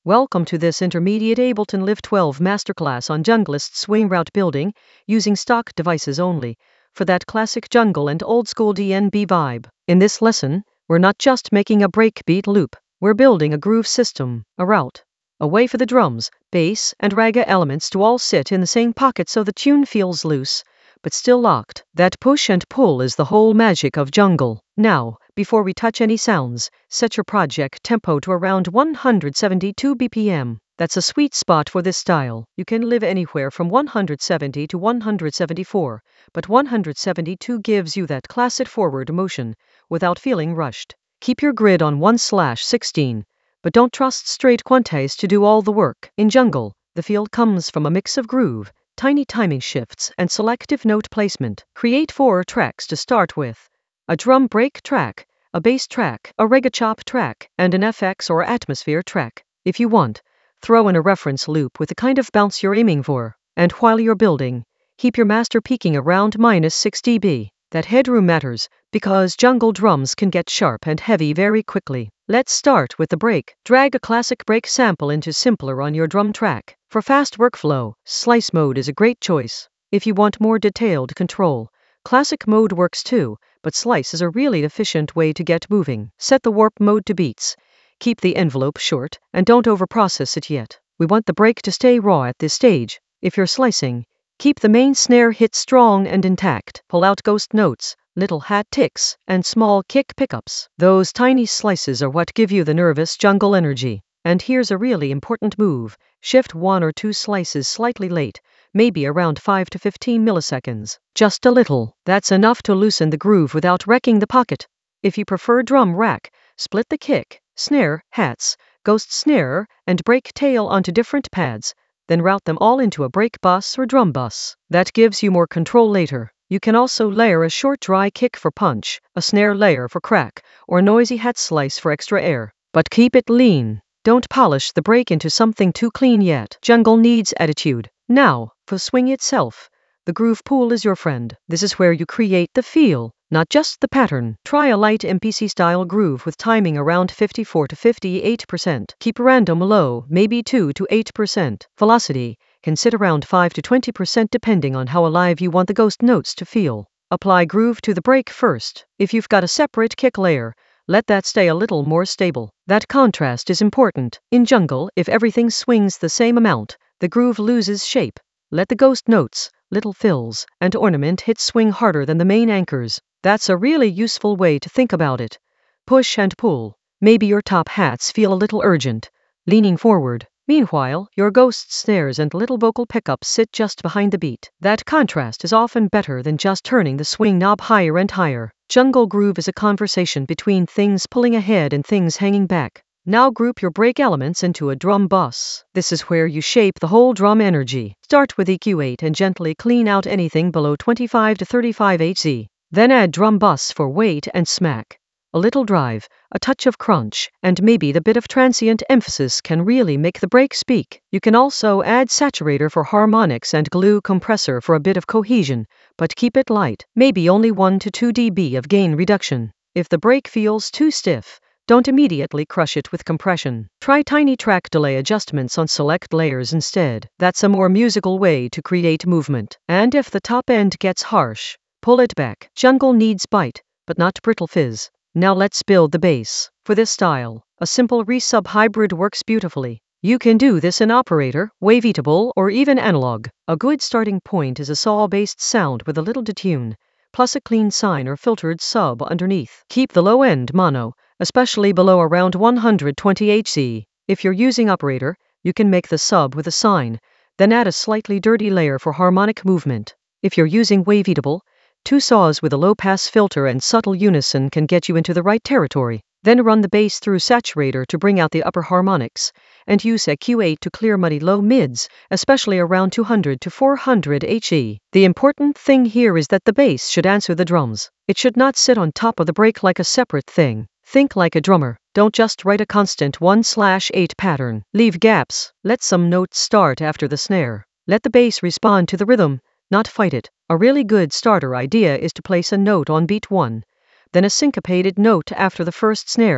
Welcome to this intermediate Ableton Live 12 masterclass on Junglist swing route building, using stock devices only, for that classic jungle and old school DnB vibe. In this lesson, we're not just making a breakbeat loop, we're building a groove system, a route, a way for the drums, bass, and raga elements to all sit in the same pocket so the tune feels loose, but still locked. That push and pull is the whole magic of jungle. Now, before we touch any sounds, set your project tempo to around 172 BPM. That's a sweet spot for this style. You can live anywhere from 170 to 174, but 172 gives you that classic forward motion without feeling rushed. Keep your grid on 1/16, but don't trust straight quantize to do all the work. In jungle, the feel comes from a mix of groove, tiny timing shifts, and selective note placement. Create 4 tracks to start with: a drum break track, a bass track, a reggae chop track, and an FX or atmosphere track. If you want, throw in a reference loop with the kind of bounce you're aiming for. And while you're building, keep your master peaking around -6 dB. That headroom matters, because jungle drums can get sharp and heavy very quickly. Let's start with the break. Drag a classic break sample into simpler on your drum track. For fast workflow, slice mode is a great choice. If you want more detailed control, classic mode works too, but slice is a really efficient way to get moving. Set the warp mode to beats. Keep the envelope short, and don't overprocess it yet. We want the break to stay raw at this stage. If you're slicing, keep the main snare hit strong and intact. Pull out ghost notes, little hat ticks, and small kick pickups. Those tiny slices are what give you the nervous jungle energy. And here's a really important move. Shift 1 or 2 slices slightly late, maybe around 5 to 15 milliseconds. Just a little. That's enough to loosen the groove without wrecking the pocket. If you prefer drum rack, split the kick, snare, hats, ghost snare, and break tail onto different pads, then route them all into a break bus or drum bus. That gives you more control later. You can also layer a short dry kick for punch, a snare layer for crack, or a noisy hat slice for extra air. But keep it lean. Don't polish the break into something too clean yet. Jungle needs attitude. Now, for swing itself, the groove pool is your friend. This is where you create the feel, not just the pattern. Try a light MPC-style groove with timing around 54 to 58%. Keep random low, maybe 2 to 8%. Velocity can sit around 5 to 20% depending on how alive you want the ghost notes to feel. Apply groove to the break first. If you've got a separate kick layer, let that stay a little more stable. That contrast is important. In jungle, if everything swings the same amount, the groove loses shape. Let the ghost notes, little fills, and ornament hit swing harder than the main anchors. That's a really useful way to think about it. Push and pull. Maybe your top hats feel a little urgent, leaning forward. Meanwhile, your ghost snares and little vocal pickups sit just behind the beat. That contrast is often better than just turning the swing knob higher and higher. Jungle groove is a conversation between things pulling ahead and things hanging back. Now group your break elements into a drum bus. This is where you shape the whole drum energy. Start with EQ8 and gently clean out anything below 25 to 35 Hz. Then add drum bus for weight and smack. A little drive, a touch of crunch, and maybe the bit of transient emphasis can really make the break speak. You can also add saturator for harmonics and glue compressor for a bit of cohesion, but keep it light, maybe only 1 to 2 dB of gain reduction. If the break feels too stiff, don't immediately crush it with compression. Try tiny track delay adjustments on select layers instead. That's a more musical way to create movement. And if the top end gets harsh, pull it back. Jungle needs bite, but not brittle fizz. Now let's build the bass. For this style, a simple resub hybrid works beautifully. You can do this in operator, wavetable, or even analog. A good starting point is a saw-based sound with a little detune, plus a clean sine or filtered sub underneath. Keep the low end mono, especially below around 120 Hz. If you're using operator, you can make the sub with a sine, then add a slightly dirty layer for harmonic movement. If you're using wavetable, 2 saws with a low-pass filter and subtle unison can get you into the right territory. Then run the bass through saturator to bring out the upper harmonics, and use EQ8 to clear muddy low mids, especially around 200 to 400 Hz. The important thing here is that the bass should answer the drums. It should not sit on top of the break like a separate thing. Think like a drummer. Don't just write a constant 1/8 pattern. Leave gaps. Let some notes start after the snare. Let the bass respond to the rhythm, not fight it. A really good starter idea is to place a note on beat 1, then a syncopated note after the first snare,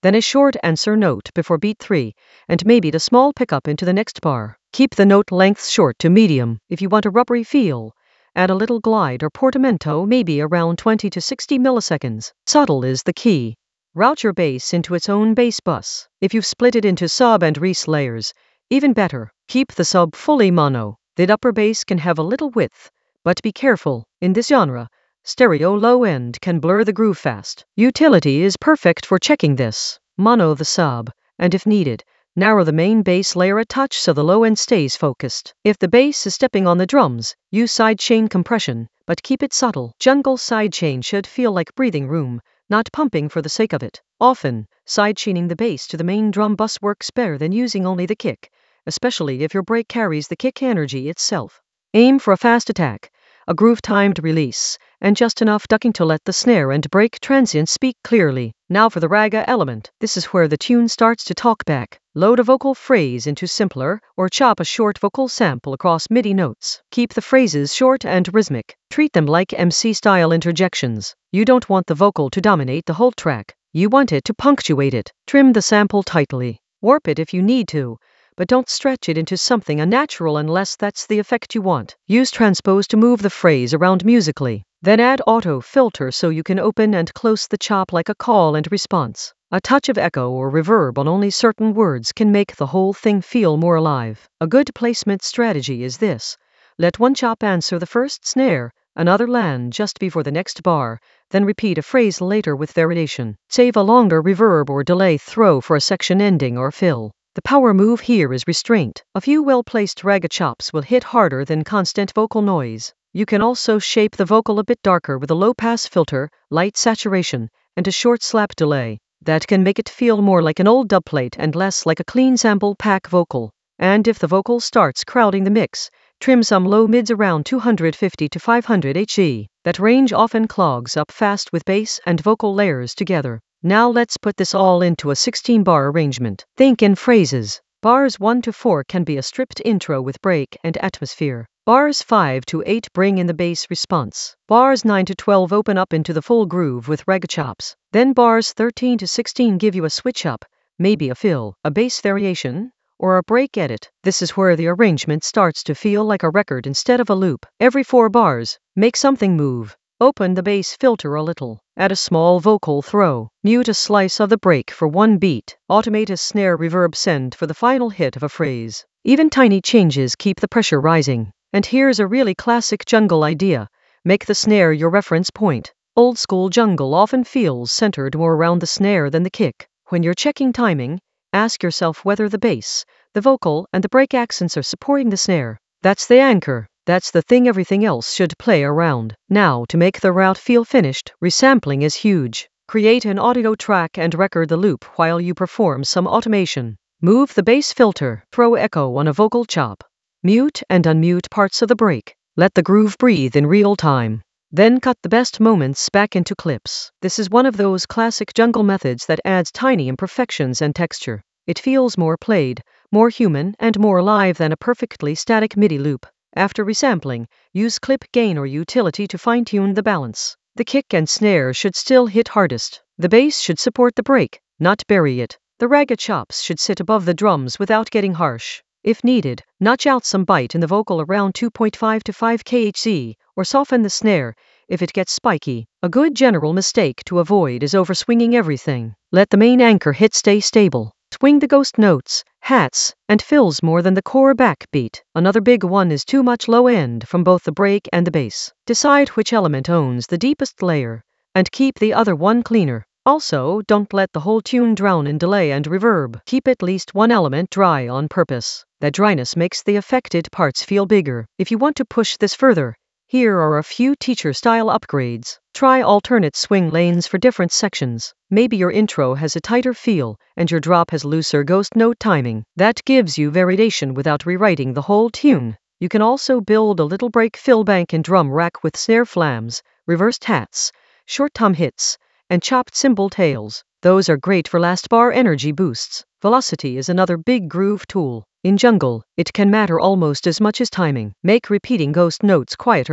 then a short answer note before beat 3, and maybe the small pickup into the next bar. Keep the note length short to medium. If you want a rubbery feel, add a little glide or portamento, maybe around 20 to 60 milliseconds. Subtle is the key. Route your bass into its own bass bus. If you've split it into sub and res layers, even better. Keep the sub fully mono. The upper bass can have a little width, but be careful. In this genre, stereo low end can blur the groove fast. Utility is perfect for checking this. Mono the sub, and if needed, narrow the main bass layer a touch so the low end stays focused. If the bass is stepping on the drums, use sidechain compression, but keep it subtle. Jungle sidechain should feel like breathing room, not pumping for the sake of it. Often, sidechaining the bass to the main drum bus works better than using only the kick, especially if your break carries the kick energy itself. Aim for a fast attack, a groove-timed release, and just enough ducking to let the snare and break transients speak clearly. Now for the raga element. This is where the tune starts to talk back. Load a vocal phrase into simpler, or chop a short vocal sample across MIDI notes. Keep the phrases short and rhythmic. Treat them like MC-style interjections. You don't want the vocal to dominate the whole track. You want it to punctuate it. Trim the sample tightly. Warp it if you need to, but don't stretch it into something unnatural unless that's the effect you want. Use transpose to move the phrase around musically. Then add auto filter so you can open and close the chop like a call and response. A touch of echo or reverb on only certain words can make the whole thing feel more alive. A good placement strategy is this. Let one chop answer the first snare, another land just before the next bar, then repeat a phrase later with variation. Save a longer reverb or delay throw for a section ending or fill. The power move here is restraint. A few well-placed raga chops will hit harder than constant vocal noise. You can also shape the vocal a bit darker with a low-pass filter, light saturation, and a short slap delay. That can make it feel more like an old dubplate and less like a clean sample pack vocal. And if the vocal starts crowding the mix, trim some low mids around 250 to 500 HZ. That range often clogs up fast with bass and vocal layers together. Now let's put this all into a 16-bar arrangement. Think in phrases. Bars 1 to 4 can be a stripped intro with break and atmosphere. Bars 5 to 8 bring in the bass response. Bars 9 to 12 open up into the full groove with raga chops. Then bars 13 to 16 give you a switch up, maybe a fill, a bass variation, or a break edit. This is where the arrangement starts to feel like a record instead of a loop. Every 4 bars, make something move. Open the bass filter a little. Add a small vocal throw. Mute a slice of the break for one beat. Automate a snare reverb send for the final hit of a phrase. Even tiny changes keep the pressure rising. And here's a really classic jungle idea. Make the snare your reference point. Old school jungle often feels centered more around the snare than the kick. When you're checking timing, ask yourself whether the bass, the vocal, and the break accents are supporting the snare. That's the anchor. That's the thing everything else should play around. Now, to make the route feel finished, resampling is huge. Create an audio track and record the loop while you perform some automation. Move the bass filter. Throw echo on a vocal chop. Mute and unmute parts of the break. Let the groove breathe in real time. Then cut the best moments back into clips. This is one of those classic jungle methods that adds tiny imperfections and texture. It feels more played, more human, and more alive than a perfectly static MIDI loop. After resampling, use clip gain or utility to fine-tune the balance. The kick and snare should still hit hardest. The bass should support the break, not bury it. The raga chops should sit above the drums without getting harsh. If needed, notch out some bite in the vocal around 2.5 to 5 kHz, or soften the snare if it gets spiky. A good general mistake to avoid is overswinging everything. Let the main anchor hit stay stable. Swing the ghost notes, hats, and fills more than the core backbeat. Another big one is too much low end from both the break and the bass. Decide which element owns the deepest layer, and keep the other one cleaner. Also, don't let the whole tune drown in delay and reverb. Keep at least one element dry on purpose. That dryness makes the affected parts feel bigger. If you want to push this further, here are a few teacher-style upgrades. Try alternate swing lanes for different sections. Maybe your intro has a tighter feel, and your drop has looser ghost note timing. That gives you variation without rewriting the whole tune. You can also build a little break fill bank and drum rack with snare flams, reversed hats, short tom hits, and chopped cymbal tails. Those are great for last bar energy boosts. Velocity is another big groove tool. In jungle, it can matter almost as much as timing. Make repeating ghost notes quieter,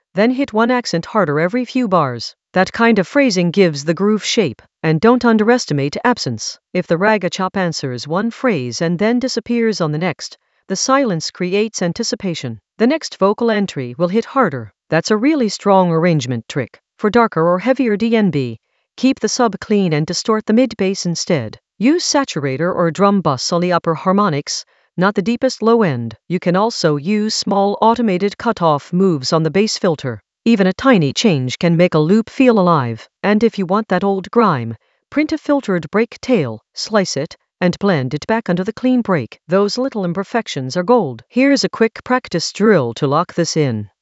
Then hit one accent harder every few bars. That kind of phrasing gives the groove shape. And don't underestimate absence. If the raga chop answers one phrase and then disappears on the next, the silence creates anticipation. The next vocal entry will hit harder. That's a really strong arrangement trick. For darker or heavier DNB, keep the sub clean and distort the mid bass instead. Use saturator or drum bus on the upper harmonics, not the deepest low end. You can also use small automated cutoff moves on the bass filter. Even a tiny change can make a loop feel alive. And if you want that old grime, print a filtered break tail, slice it, and blend it back under the clean break. Those little imperfections are gold. Here's a quick practice drill to lock this in.